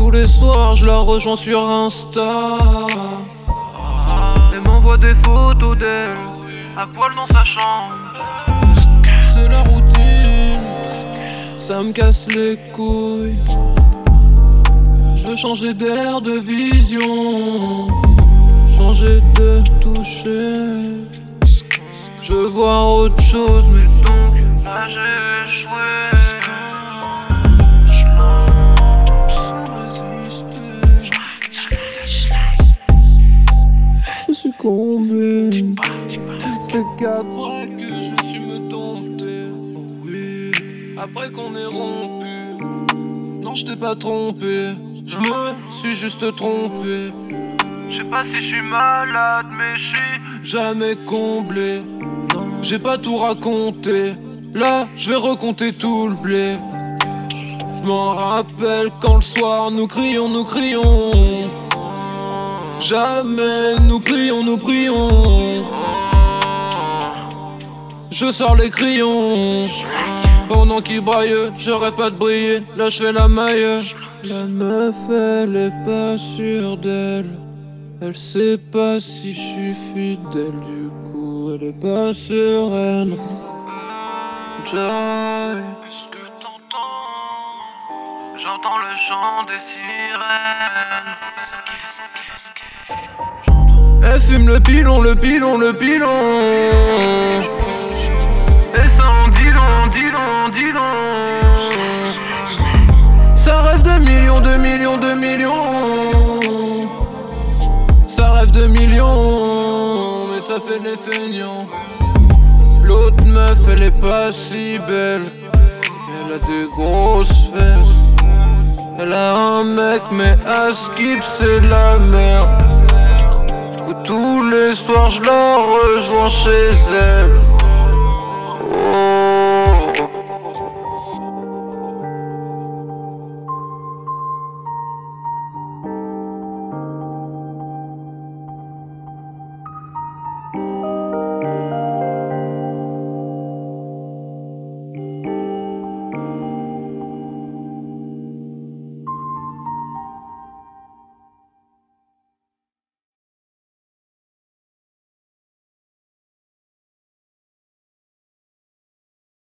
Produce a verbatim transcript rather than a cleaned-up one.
Tous les soirs je la rejoins sur Insta. Elle m'envoie des photos d'elle à poil dans sa chambre. C'est la routine, ça me casse les couilles. Je veux changer d'air, de vision, changer de toucher. Je veux voir autre chose, mais donc là j'ai échoué. Je suis comblé. C'est qu'après que je suis me dompter. Oh oui, après qu'on ait rompu. Non, je t'ai pas trompé. Je me suis juste trompé. Je sais pas si je suis malade, mais je suis jamais comblé. J'ai pas tout raconté. Là, je vais recompter tout le blé. Je m'en rappelle quand le soir nous crions, nous crions. Jamais nous prions, nous prions. Je sors les crayons. Pendant qu'ils braillent, je rêve pas de briller. Là je fais la maille. La meuf elle est pas sûre d'elle. Elle sait pas si je suis fidèle. Du coup elle est pas sereine. Joy, qu'est-ce que t'entends? J'entends le chant des sirènes. Elle fume le pilon, le pilon, le pilon. Et ça en dit long, dit long, dit long. Ça rêve de millions, de millions, de millions. Ça rêve de millions, mais ça fait les feignants. L'autre meuf elle est pas si belle. Elle a des grosses fesses. Elle a un mec mais à skip c'est la merde. Du coup tous les soirs je la rejoins chez elle. Oh.